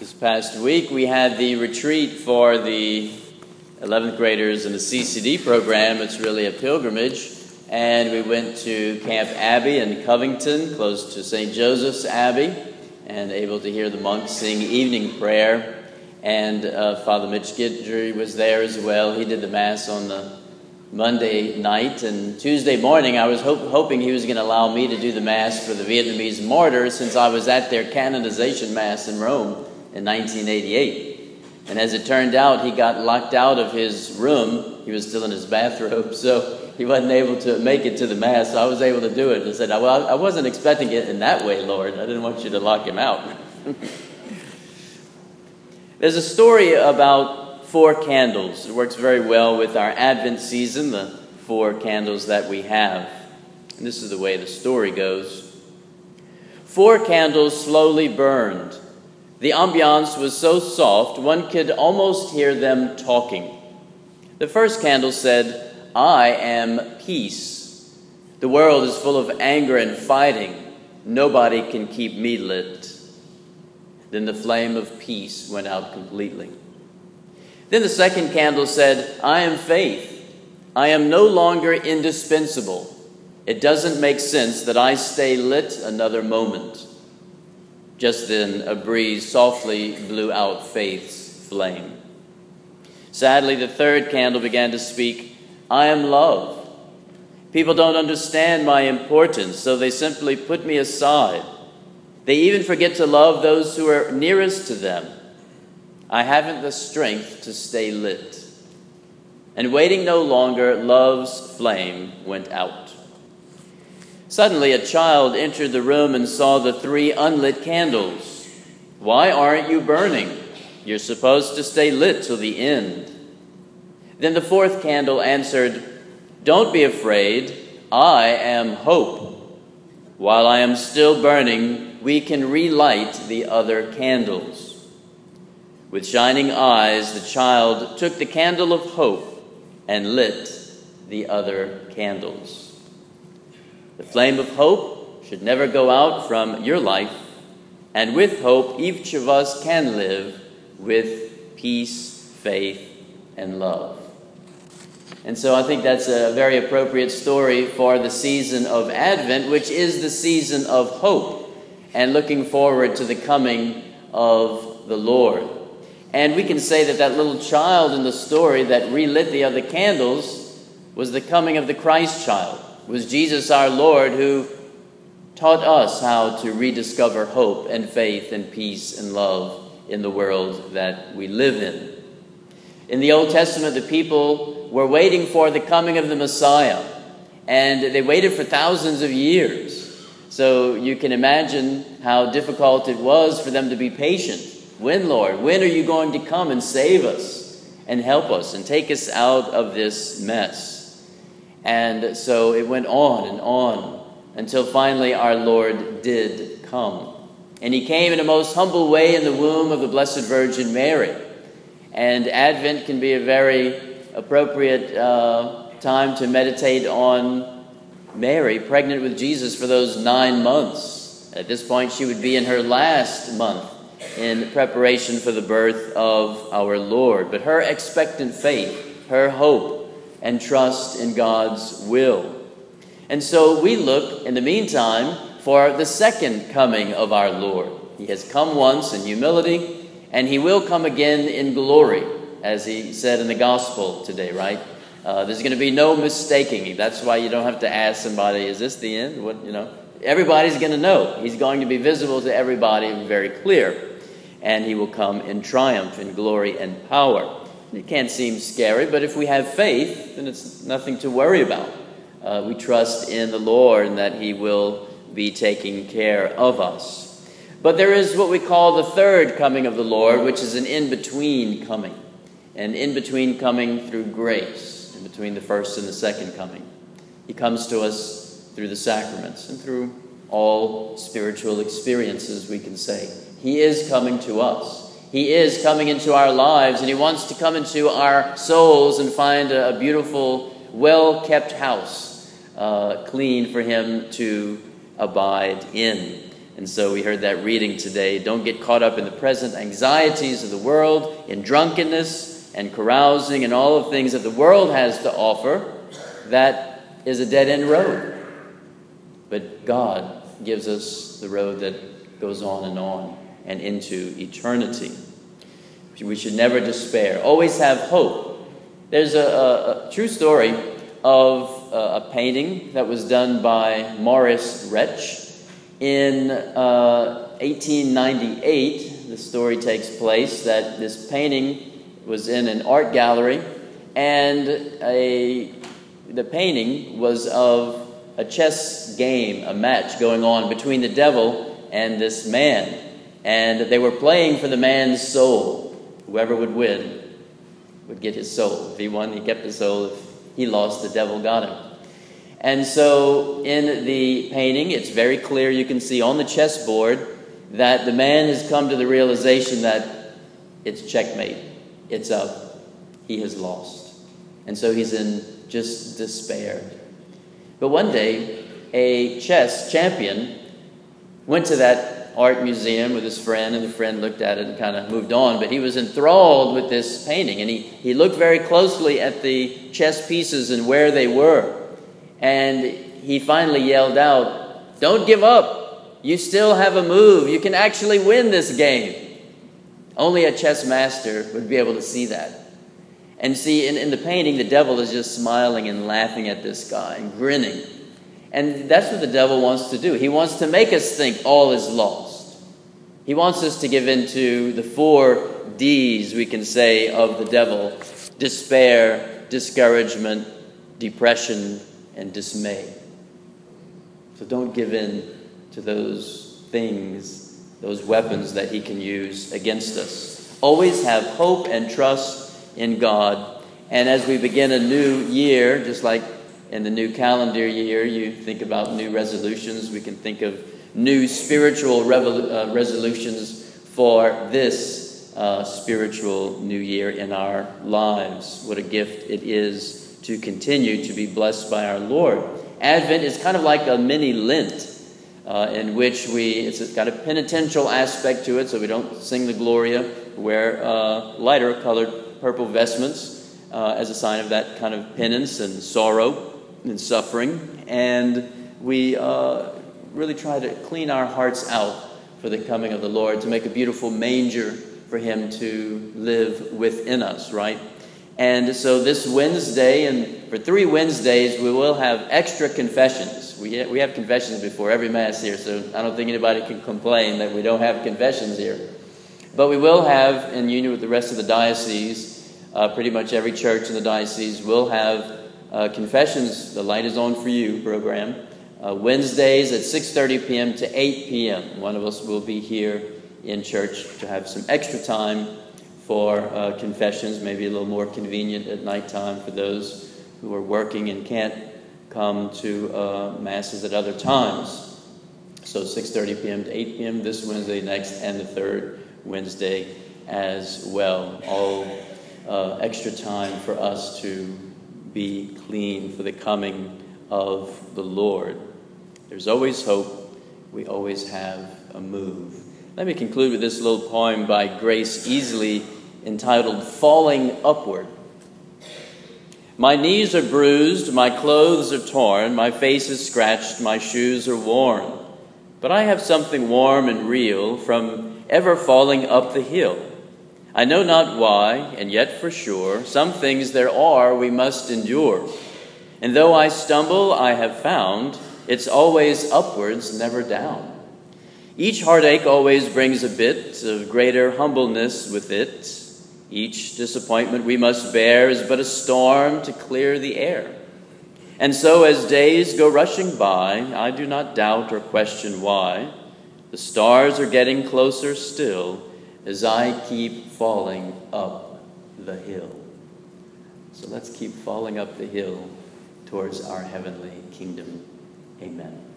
This past week we had the retreat for the 11th graders in the CCD program. It's really a pilgrimage. And we went to Camp Abbey in Covington, close to St. Joseph's Abbey, and able to hear the monks sing evening prayer. And Father Mitch Guidry was there as well. He did the Mass on the Monday night, and Tuesday morning I was hoping he was going to allow me to do the Mass for the Vietnamese martyrs, since I was at their canonization Mass in Rome in 1988. And as it turned out, he got locked out of his room. He was still in his bathrobe, so he wasn't able to make it to the Mass, so I was able to do it. And I said, well, I wasn't expecting it in that way, Lord. I didn't want you to lock him out. There's a story about 4 candles. It works very well with our Advent season, the 4 candles that we have. And this is the way the story goes. 4 candles slowly burned. The ambiance was so soft, one could almost hear them talking. The first candle said, "I am peace. The world is full of anger and fighting. Nobody can keep me lit." Then the flame of peace went out completely. Then the second candle said, "I am faith. I am no longer indispensable. It doesn't make sense that I stay lit another moment." Just then a breeze softly blew out faith's flame. Sadly, the third candle began to speak, "I am love. People don't understand my importance, so they simply put me aside. They even forget to love those who are nearest to them. I haven't the strength to stay lit." And waiting no longer, love's flame went out. Suddenly a child entered the room and saw the 3 unlit candles. "Why aren't you burning? You're supposed to stay lit till the end." Then the 4th candle answered, "Don't be afraid. I am hope. While I am still burning, we can relight the other candles." With shining eyes, the child took the candle of hope and lit the other candles. The flame of hope should never go out from your life, and with hope, each of us can live with peace, faith, and love. And so I think that's a very appropriate story for the season of Advent, which is the season of hope and looking forward to the coming of the Lord. And we can say that that little child in the story that relit the other candles was the coming of the Christ child. It was Jesus our Lord who taught us how to rediscover hope and faith and peace and love in the world that we live in. In the Old Testament, the people were waiting for the coming of the Messiah, and they waited for thousands of years. So you can imagine how difficult it was for them to be patient. When, Lord? When are you going to come and save us and help us and take us out of this mess? And so it went on until finally our Lord did come. And he came in a most humble way in the womb of the Blessed Virgin Mary. And Advent can be a very appropriate time to meditate on Mary, pregnant with Jesus for those 9 months. At this point, she would be in her last month in preparation for the birth of our Lord. But her expectant faith, her hope, and trust in God's will. And so we look, in the meantime, for the second coming of our Lord. He has come once in humility, and he will come again in glory, as he said in the gospel today, right? There's going to be no mistaking. That's why you don't have to ask somebody, is this the end? Everybody's going to know. He's going to be visible to everybody and very clear. And he will come in triumph, in glory and power. It can't seem scary, but if we have faith, then it's nothing to worry about. We trust in the Lord and that he will be taking care of us. But there is what we call the third coming of the Lord, which is an in-between coming. An in-between coming through grace, in between the first and the second coming. He comes to us through the sacraments and through all spiritual experiences, we can say. He is coming to us. He is coming into our lives, and he wants to come into our souls and find a beautiful, well-kept house, clean for him to abide in. And so we heard that reading today. Don't get caught up in the present anxieties of the world, in drunkenness and carousing and all the things that the world has to offer. That is a dead-end road. But God gives us the road that goes on and into eternity. We should never despair. Always have hope. There's a true story of a painting that was done by Maurice Retsch. In 1898, the story takes place that this painting was in an art gallery, and the painting was of a chess game, a match going on between the devil and this man. And they were playing for the man's soul. Whoever would win would get his soul. If he won, he kept his soul. If he lost, the devil got him. And so in the painting, it's very clear, you can see on the chessboard that the man has come to the realization that it's checkmate. It's up. He has lost. And so he's in just despair. But one day, a chess champion went to that art museum with his friend, and the friend looked at it and kind of moved on. But he was enthralled with this painting, and he looked very closely at the chess pieces and where they were. And he finally yelled out, "Don't give up. You still have a move. You can actually win this game." Only a chess master would be able to see that. And see, in the painting, the devil is just smiling and laughing at this guy and grinning. And that's what the devil wants to do. He wants to make us think all is lost. He wants us to give in to the 4 Ds, we can say, of the devil: despair, discouragement, depression, and dismay. So don't give in to those things, those weapons that he can use against us. Always have hope and trust in God. And as we begin a new year, just like in the new calendar year, you think about new resolutions. We can think of new spiritual resolutions for this spiritual new year in our lives. What a gift it is to continue to be blessed by our Lord. Advent is kind of like a mini Lent, in which it's got a penitential aspect to it, so we don't sing the Gloria, wear lighter colored purple vestments as a sign of that kind of penance and sorrow and suffering. And we really try to clean our hearts out for the coming of the Lord, to make a beautiful manger for him to live within us, right? And so this Wednesday, and for 3 Wednesdays, we will have extra confessions. We have confessions before every Mass here, so I don't think anybody can complain that we don't have confessions here. But we will have, in union with the rest of the diocese, pretty much every church in the diocese will have confessions, the Light is On for You program, Wednesdays at 6:30 p.m. to 8 p.m. One of us will be here in church to have some extra time for confessions, maybe a little more convenient at nighttime for those who are working and can't come to Masses at other times. So 6:30 p.m. to 8 p.m. this Wednesday, next, and the 3rd Wednesday as well. All extra time for us to be clean for the coming of the Lord. There's always hope. We always have a move. Let me conclude with this little poem by Grace Easley entitled "Falling Upward." My knees are bruised, my clothes are torn, my face is scratched, my shoes are worn. But I have something warm and real from ever falling up the hill. I know not why, and yet for sure, some things there are we must endure. And though I stumble, I have found it's always upwards, never down. Each heartache always brings a bit of greater humbleness with it. Each disappointment we must bear is but a storm to clear the air. And so as days go rushing by, I do not doubt or question why. The stars are getting closer still as I keep falling up the hill. So let's keep falling up the hill towards our heavenly kingdom. Amen.